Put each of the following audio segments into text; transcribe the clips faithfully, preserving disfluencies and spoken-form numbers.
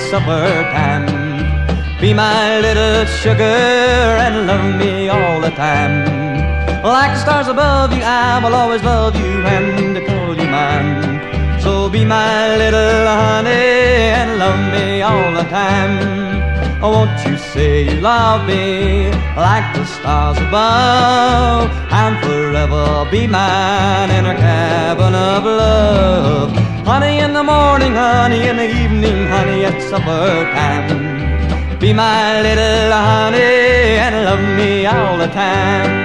supper time. Be my little sugar and love me all the time. Like the stars above you, I will always love you and call you mine. So be my little honey and love me all the time. Oh, won't you say you love me like the stars above, and forever be mine in our cabin of love. Honey in the morning, honey in the evening, honey at supper time. Be my little honey and love me all the time.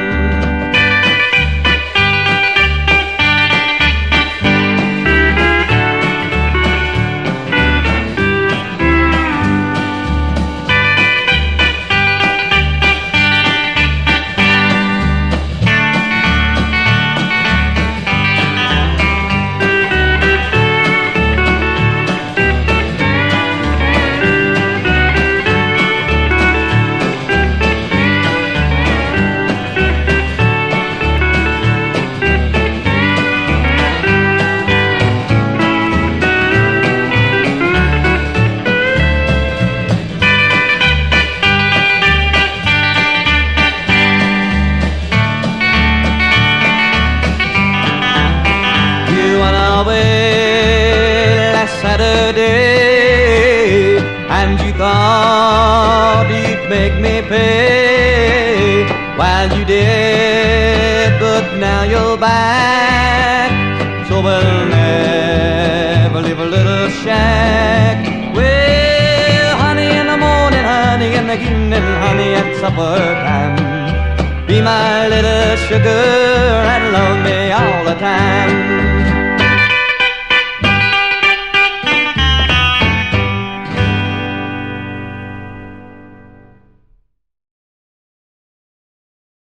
Saturday, and you thought you'd make me pay. Well, you did, but now you're back, so we'll never leave a little shack. Well, honey in the morning, honey in the evening, honey at supper time. Be my little sugar and love me all the time.